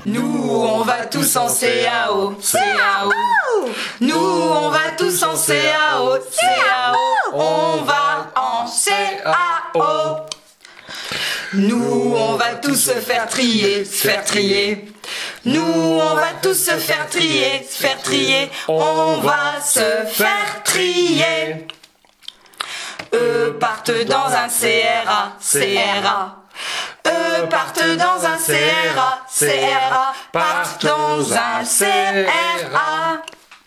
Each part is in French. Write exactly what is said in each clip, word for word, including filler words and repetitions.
Nous on va tous en C A O, C A O. Nous on va tous en C A O, C A O. On va en C A O. Nous on va tous se faire trier, se faire trier. Nous on va tous se faire trier, se faire trier. On va se faire trier. Eux partent dans un C R A, C R A. Eux partent dans un C R A, C R A. Partent dans un C R A.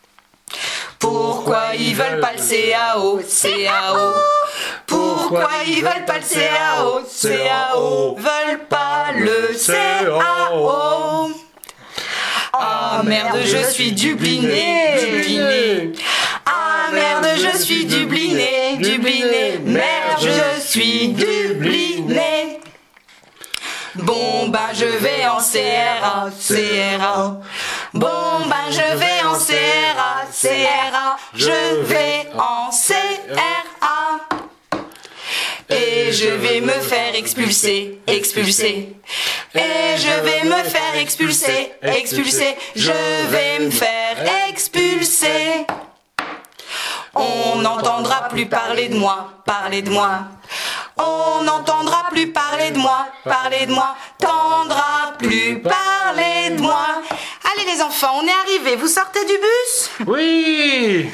Pourquoi ils veulent pas le C A O, C A O? Pourquoi ils veulent pas le C A O, C A O? Veulent pas le C A O. Ah merde, je suis dubliné, dubliné. Ah merde, je suis dubliné, dubliné. Merde, je suis dubliné. Bon bah je vais en C R A, C R A. Bon bah je vais en C R A, C R A. Je vais en C R A. Et je vais me faire expulser, expulser. Et je vais me faire expulser, expulser. Je vais me faire expulser. On n'entendra plus parler de moi, parler de moi. On n'entendra plus parler de moi, parler de moi. T'entendras plus parler de moi. Allez les enfants, on est arrivés. Vous sortez du bus ? Oui.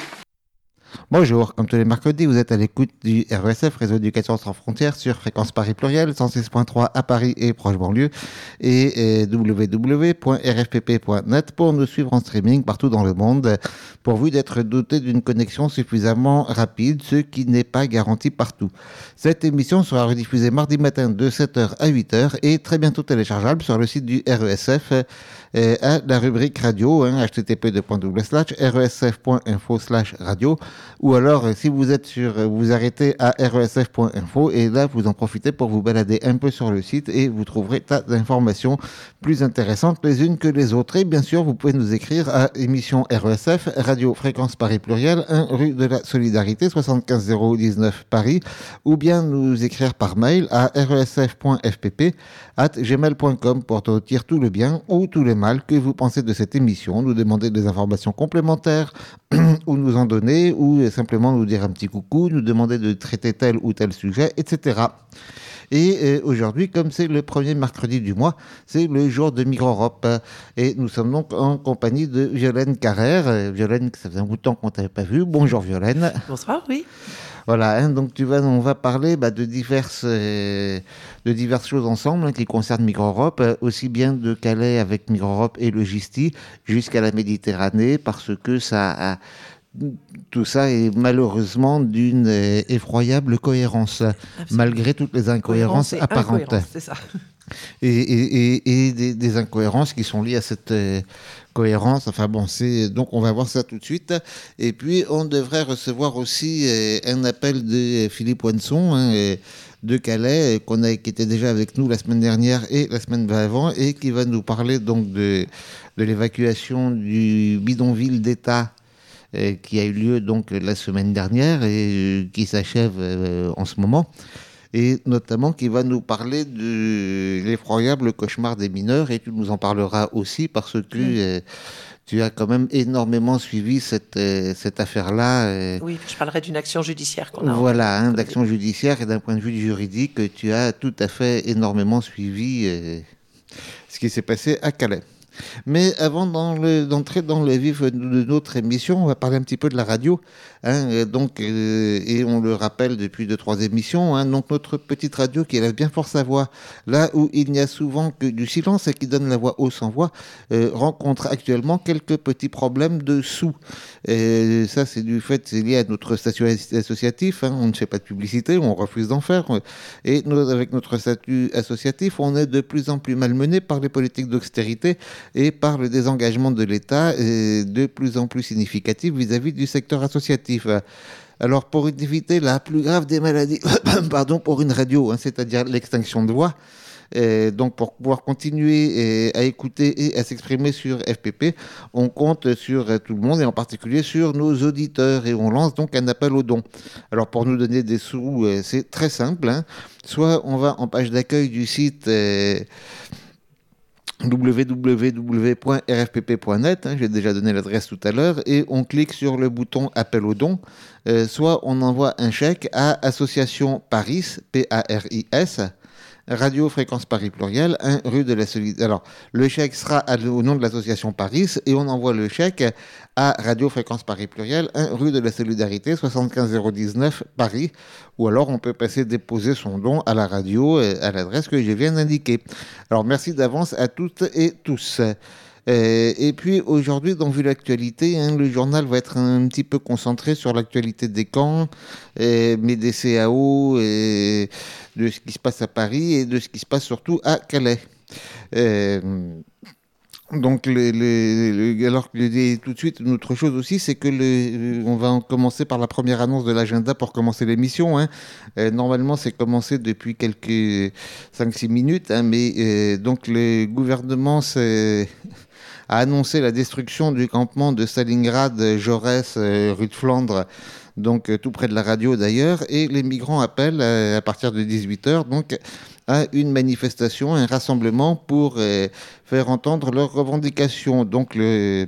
Bonjour, comme tous les mercredis, vous êtes à l'écoute du R E S F, Réseau d'éducation sans frontières, sur Fréquence Paris Pluriel, cent six point trois à Paris et proche banlieue, et, et w w w point r f p p point net pour nous suivre en streaming partout dans le monde, pourvu d'être doté d'une connexion suffisamment rapide, ce qui n'est pas garanti partout. Cette émission sera rediffusée mardi matin de sept heures à huit heures et très bientôt téléchargeable sur le site du R E S F euh, à la rubrique radio, hein, h t t p deux point double slash r e s f point info slash radio. Ou alors, si vous êtes sur, vous vous arrêtez à r e s f point info et là, vous en profitez pour vous balader un peu sur le site et vous trouverez tas d'informations plus intéressantes les unes que les autres. Et bien sûr, vous pouvez nous écrire à émission R E S F, Radio Fréquence Paris Pluriel, un rue de la Solidarité, soixante-quinze zéro dix-neuf Paris, ou bien nous écrire par mail à r e s f point f p p arobase gmail point com pour te dire tout le bien ou tout le mal que vous pensez de cette émission, nous demander des informations complémentaires ou nous en donner, ou simplement nous dire un petit coucou, nous demander de traiter tel ou tel sujet, et cetera. Et euh, aujourd'hui, comme c'est le premier mercredi du mois, c'est le jour de Migre-Europe. Et nous sommes donc en compagnie de Violaine Carrère. Euh, Violaine, ça faisait un bout de temps qu'on ne t'avait pas vue. Bonjour Violaine. Bonsoir, oui. Voilà, hein, donc tu vas, on va parler bah, de, diverses, euh, de diverses choses ensemble hein, qui concernent Migre-Europe, euh, aussi bien de Calais avec Migre-Europe et le Gisti jusqu'à la Méditerranée, parce que ça a... Tout ça est malheureusement d'une euh, effroyable cohérence, absolument, malgré toutes les incohérences apparentes. Incohérence, c'est ça. Et, et, et, et des, des incohérences qui sont liées à cette euh, cohérence. Enfin bon, c'est donc on va voir ça tout de suite. Et puis on devrait recevoir aussi euh, un appel de Philippe Wanson, hein, de Calais, qu'on a, qui était déjà avec nous la semaine dernière et la semaine d'avant, et qui va nous parler donc de, de l'évacuation du bidonville d'État Euh, qui a eu lieu donc la semaine dernière et euh, qui s'achève euh, en ce moment, et notamment qui va nous parler de l'effroyable cauchemar des mineurs, et tu nous en parleras aussi parce que euh, tu as quand même énormément suivi cette, euh, cette affaire-là. Euh, oui, je parlerai d'une action judiciaire qu'on a. Voilà, hein, d'action judiciaire, et d'un point de vue juridique, tu as tout à fait énormément suivi euh, ce qui s'est passé à Calais. Mais avant dans le, d'entrer dans le vif de notre émission, on va parler un petit peu de la radio. Hein, donc, euh, et on le rappelle depuis deux, trois émissions, hein, donc notre petite radio qui élève bien fort sa voix, là où il n'y a souvent que du silence et qui donne la voix haut sans voix, euh, rencontre actuellement quelques petits problèmes de sous. Et ça, c'est du fait, c'est lié à notre statut associatif. Hein, on ne fait pas de publicité, on refuse d'en faire. Et nous, avec notre statut associatif, on est de plus en plus malmené par les politiques d'austérité et par le désengagement de l'État euh, de plus en plus significatif vis-à-vis du secteur associatif. Alors, pour éviter la plus grave des maladies, pardon, pour une radio, hein, c'est-à-dire l'extinction de voix, euh, donc pour pouvoir continuer euh, à écouter et à s'exprimer sur F P P, on compte sur euh, tout le monde et en particulier sur nos auditeurs, et on lance donc un appel aux dons. Alors, pour nous donner des sous, euh, c'est très simple, hein. Soit on va en page d'accueil du site... Euh, w w w point r f p p point net, hein, j'ai déjà donné l'adresse tout à l'heure, et on clique sur le bouton appel aux dons, euh, soit on envoie un chèque à Association Paris, P A R I S, Radio Fréquence Paris Pluriel, un rue de la Solidarité. Alors, le chèque sera au nom de l'association Paris et on envoie le chèque à Radio Fréquence Paris Pluriel, un rue de la Solidarité, soixante-quinze zéro dix-neuf Paris. Ou alors, on peut passer déposer son don à la radio à l'adresse que je viens d'indiquer. Alors, merci d'avance à toutes et tous. Euh, et puis aujourd'hui, dans Vu l'actualité, hein, le journal va être un petit peu concentré sur l'actualité des camps, euh, mais des C A O, et de ce qui se passe à Paris et de ce qui se passe surtout à Calais. Euh, donc, le, le, le, alors que tout de suite, une autre chose aussi, c'est que le, on va commencer par la première annonce de l'agenda pour commencer l'émission. Hein. Euh, normalement, c'est commencé depuis quelques cinq six minutes, hein, mais euh, donc le gouvernement s'est a annoncé la destruction du campement de Stalingrad, Jaurès, euh, rue de Flandre, donc euh, tout près de la radio d'ailleurs, et les migrants appellent euh, à partir de dix-huit heures donc à une manifestation, un rassemblement pour euh, faire entendre leurs revendications. Donc le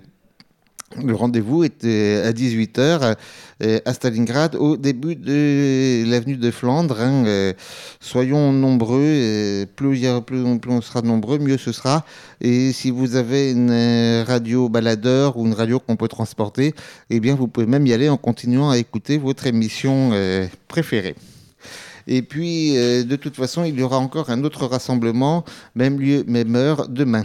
Le rendez-vous était à dix-huit heures euh, à Stalingrad, au début de l'avenue de Flandre. Hein, euh, soyons nombreux, euh, plus, y a, plus, on, plus on sera nombreux, mieux ce sera. Et si vous avez une euh, radio baladeur ou une radio qu'on peut transporter, eh bien vous pouvez même y aller en continuant à écouter votre émission euh, préférée. Et puis, euh, de toute façon, il y aura encore un autre rassemblement, même lieu, même heure, demain.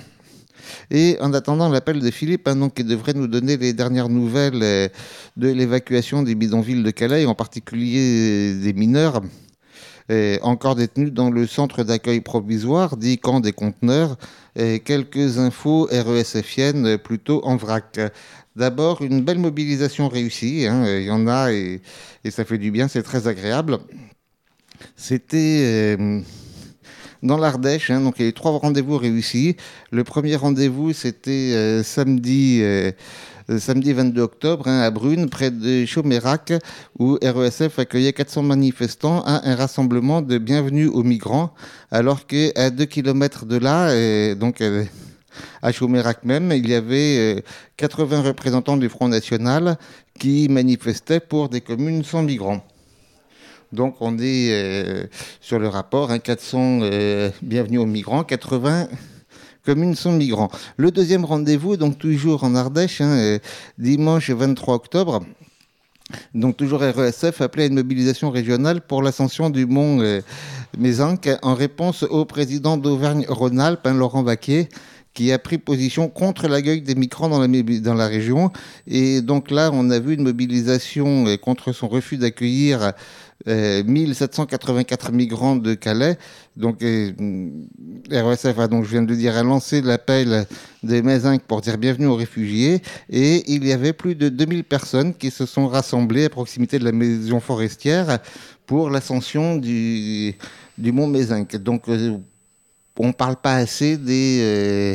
Et en attendant l'appel de Philippe, hein, donc, qui devrait nous donner les dernières nouvelles euh, de l'évacuation des bidonvilles de Calais, en particulier euh, des mineurs, euh, encore détenus dans le centre d'accueil provisoire, dit camp des conteneurs. Euh, quelques infos R E S F iennes euh, plutôt en vrac. D'abord, une belle mobilisation réussie, hein, il y en a et, et ça fait du bien, c'est très agréable. C'était... Euh, dans l'Ardèche, hein, donc il y a eu trois rendez-vous réussis. Le premier rendez-vous, c'était euh, samedi, euh, samedi vingt-deux octobre, hein, à Brune, près de Chaumérac, où R E S F accueillait quatre cents manifestants à un rassemblement de bienvenue aux migrants, alors qu'à deux kilomètres de là, euh, donc euh, à Chaumérac même, il y avait euh, quatre-vingts représentants du Front National qui manifestaient pour des communes sans migrants. Donc on est euh, sur le rapport, hein, quatre cents euh, bienvenue aux migrants, quatre-vingts communes sans migrants. Le deuxième rendez-vous, donc toujours en Ardèche, hein, euh, dimanche vingt-trois octobre, donc toujours R E S F appelait à une mobilisation régionale pour l'ascension du mont euh, Mézenc en réponse au président d'Auvergne-Rhône-Alpes, hein, Laurent Wauquiez, qui a pris position contre l'accueil des migrants dans la, dans la région. Et donc là, on a vu une mobilisation euh, contre son refus d'accueillir Euh, mille sept cent quatre-vingt-quatre migrants de Calais. Donc, euh, R E S F a, donc, je viens de le dire, a lancé l'appel des Mézenc pour dire bienvenue aux réfugiés. Et il y avait plus de deux mille personnes qui se sont rassemblées à proximité de la maison forestière pour l'ascension du, du mont Mézenc. Donc, euh, on ne parle pas assez des, euh,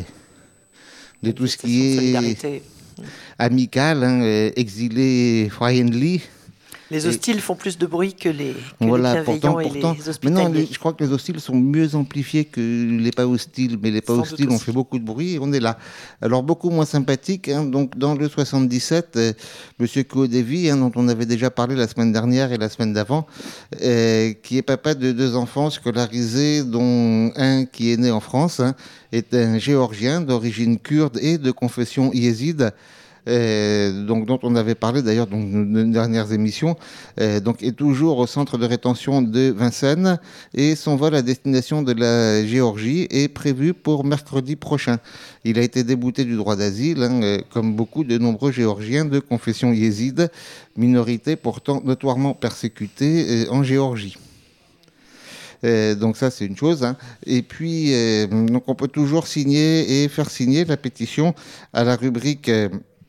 de tout ce qui est amical, hein, exilé, friendly. Les hostiles et font plus de bruit que les, que voilà, les bienveillants pourtant, et pourtant, les hospitaliers. Maintenant, les, je crois que les hostiles sont mieux amplifiés que les pas hostiles, mais les pas Sans hostiles ont fait beaucoup de bruit et on est là. Alors, beaucoup moins sympathique. Hein, donc, dans le soixante-dix-sept, euh, M. Kodevi, hein, dont on avait déjà parlé la semaine dernière et la semaine d'avant, euh, qui est papa de deux enfants scolarisés, dont un qui est né en France, hein, est un Géorgien d'origine kurde et de confession yézide. Euh, donc, dont on avait parlé d'ailleurs dans nos dernières émissions, euh, donc, est toujours au centre de rétention de Vincennes et son vol à destination de la Géorgie est prévu pour mercredi prochain. Il a été débouté du droit d'asile, hein, euh, comme beaucoup de nombreux Géorgiens de confession yézide, minorité pourtant notoirement persécutée euh, en Géorgie. Euh, donc ça, c'est une chose. Hein. Et puis, euh, donc on peut toujours signer et faire signer la pétition à la rubrique... Euh,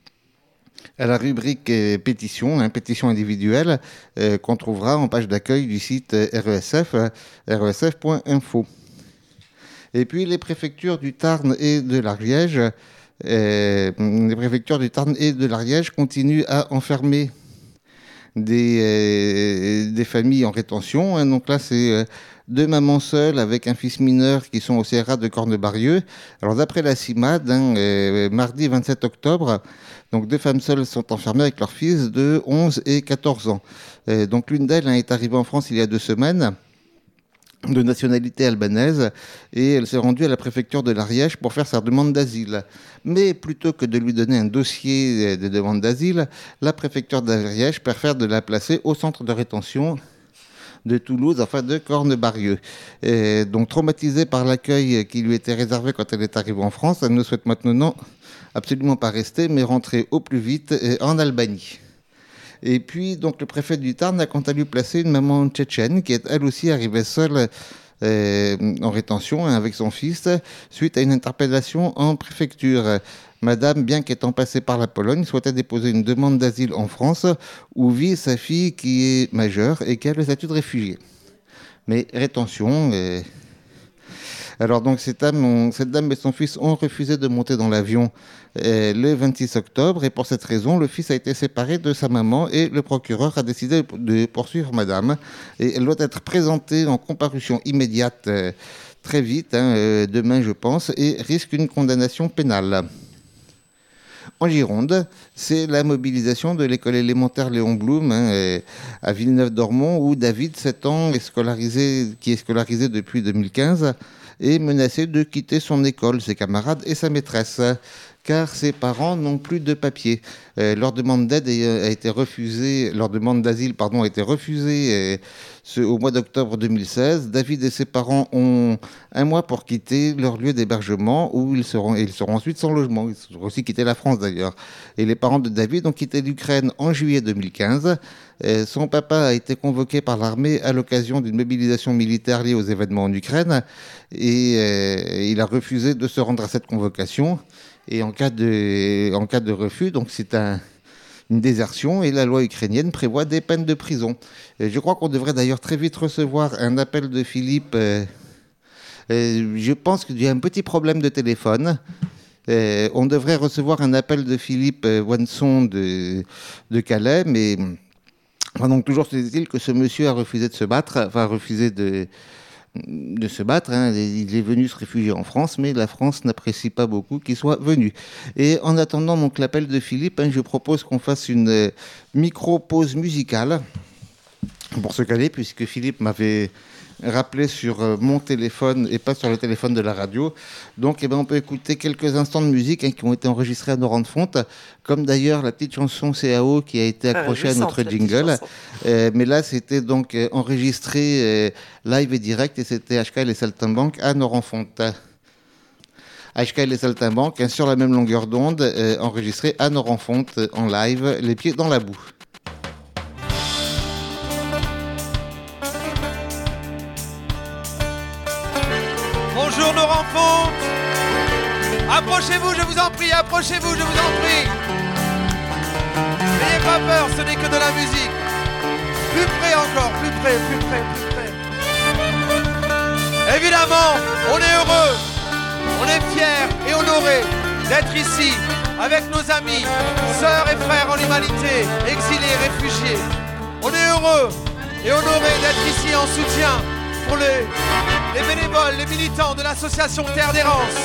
à la rubrique euh, pétition, hein, pétition individuelle, euh, qu'on trouvera en page d'accueil du site euh, R E S F, euh, R E S F point info. Et puis les préfectures du Tarn et de l'Ariège, euh, les préfectures du Tarn et de l'Ariège continuent à enfermer des, euh, des familles en rétention. Hein. Donc là, c'est euh, deux mamans seules avec un fils mineur qui sont au C R A de Cornebarieux. Alors d'après la CIMAD, hein, euh, mardi vingt-sept octobre, donc deux femmes seules sont enfermées avec leur fils de onze et quatorze ans. Euh, donc l'une d'elles hein, est arrivée en France il y a deux semaines, de nationalité albanaise, et elle s'est rendue à la préfecture de l'Ariège pour faire sa demande d'asile. Mais plutôt que de lui donner un dossier de demande d'asile, la préfecture de l'Ariège préfère de la placer au centre de rétention de Toulouse, enfin de Cornebarieux. Et donc traumatisée par l'accueil qui lui était réservé quand elle est arrivée en France, elle ne souhaite maintenant absolument pas rester, mais rentrer au plus vite en Albanie. Et puis, donc, le préfet du Tarn a quant à lui placé une maman tchétchène qui est elle aussi arrivée seule euh, en rétention hein, avec son fils suite à une interpellation en préfecture. Madame, bien qu'étant passée par la Pologne, souhaitait déposer une demande d'asile en France où vit sa fille qui est majeure et qui a le statut de réfugié. Mais rétention... Euh... Alors donc cette dame, on, cette dame et son fils ont refusé de monter dans l'avion euh, le vingt-six octobre et pour cette raison, le fils a été séparé de sa maman et le procureur a décidé de poursuivre madame. Et elle doit être présentée en comparution immédiate euh, très vite, hein, euh, demain je pense, et risque une condamnation pénale. En Gironde, c'est la mobilisation de l'école élémentaire Léon Blum hein, à Villeneuve-d'Ormont où David, sept ans, est scolarisé, qui est scolarisé depuis deux mille quinze, est menacé de quitter son école, ses camarades et sa maîtresse, car ses parents n'ont plus de papier. Euh, leur demande d'aide a été refusée, leur demande d'asile pardon, a été refusée euh, ce, au mois d'octobre deux mille seize. David et ses parents ont un mois pour quitter leur lieu d'hébergement où ils seront, ils seront ensuite sans logement. Ils auront aussi quitté la France d'ailleurs. Et les parents de David ont quitté l'Ukraine en juillet deux mille quinze. Euh, son papa a été convoqué par l'armée à l'occasion d'une mobilisation militaire liée aux événements en Ukraine et euh, il a refusé de se rendre à cette convocation. Et en cas de, en cas de refus, donc c'est un, une désertion et la loi ukrainienne prévoit des peines de prison. Et je crois qu'on devrait d'ailleurs très vite recevoir un appel de Philippe. Euh, euh, je pense qu'il y a un petit problème de téléphone. Euh, on devrait recevoir un appel de Philippe euh, Wanson de, de Calais, mais enfin, donc toujours c'est-il que ce monsieur a refusé de se battre, enfin refusé de... de se battre, hein. Il est venu se réfugier en France, mais la France n'apprécie pas beaucoup qu'il soit venu. Et en attendant donc l'appel de Philippe, hein, je propose qu'on fasse une euh, micro-pause musicale pour se caler, puisque Philippe m'avait rappelé sur euh, mon téléphone et pas sur le téléphone de la radio. Donc eh ben, on peut écouter quelques instants de musique hein, qui ont été enregistrés à Noran-de-Fonte, comme d'ailleurs la petite chanson C A O qui a été accrochée ah, à notre jingle. Euh, mais là, c'était donc euh, enregistré euh, live et direct et c'était H K et les Saltimbanques à Noran-de-Fonte. H K et les Saltimbanques, hein, sur la même longueur d'onde, euh, enregistré à Noran-de-Fonte en live, les pieds dans la boue. Bonjour Noran-de-Fonte. Approchez-vous, je vous en prie, approchez-vous, je vous en prie. N'ayez pas peur, ce n'est que de la musique. Plus près encore, plus près, plus près, plus près. Évidemment, on est heureux, on est fiers et honorés d'être ici avec nos amis, sœurs et frères en humanité, exilés, réfugiés. On est heureux et honorés d'être ici en soutien pour les, les bénévoles, les militants de l'association Terre d'Errance.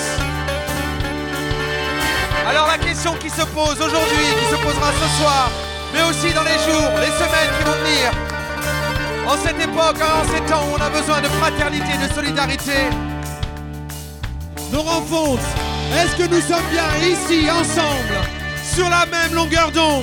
Alors la question qui se pose aujourd'hui, qui se posera ce soir, mais aussi dans les jours, les semaines qui vont venir, en cette époque, en ces temps où on a besoin de fraternité, de solidarité. Noran-de-Fonte, est-ce que nous sommes bien ici, ensemble, sur la même longueur d'onde ?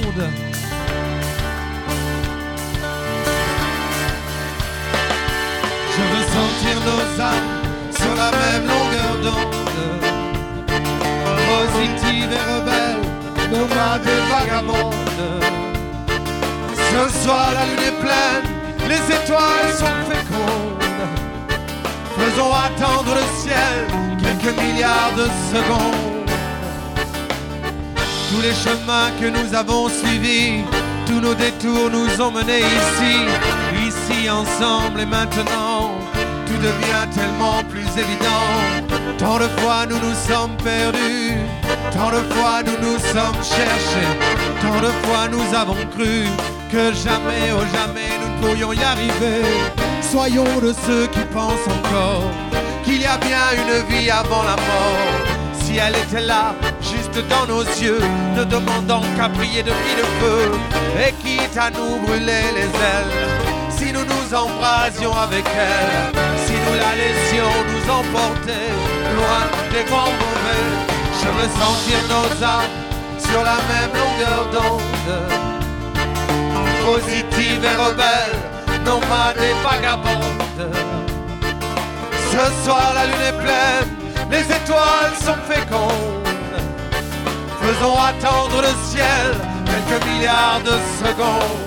Je veux sentir nos âmes sur la même longueur d'onde, positive et rebelle, nomade et vagabonde. Ce soir la lune est pleine, les étoiles sont fécondes. Faisons attendre le ciel quelques milliards de secondes. Tous les chemins que nous avons suivis, tous nos détours nous ont menés ici, ici ensemble et maintenant. Tout devient tellement plus évident. Tant de fois nous nous sommes perdus, tant de fois nous nous sommes cherchés, tant de fois nous avons cru que jamais, oh jamais nous ne pourrions y arriver. Soyons de ceux qui pensent encore qu'il y a bien une vie avant la mort. Si elle était là, juste dans nos yeux, ne demandant qu'à prier de mille feux, et quitte à nous brûler les ailes, si nous nous embrasions avec elle, si nous la laissions nous emporter loin des grands mauvais. Je veux sentir nos âmes sur la même longueur d'onde, positive et rebelle, nomade et vagabonde. Ce soir la lune est pleine, les étoiles sont fécondes. Faisons attendre le ciel quelques milliards de secondes.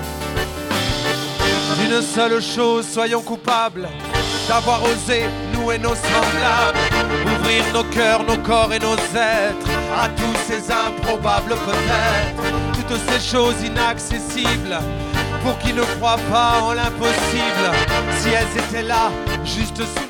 D'une seule chose, soyons coupables d'avoir osé, nous et nos semblables, ouvrir nos cœurs, nos corps et nos êtres à tous ces improbables peut-être, toutes ces choses inaccessibles pour qui ne croient pas en l'impossible. Si elles étaient là, juste sous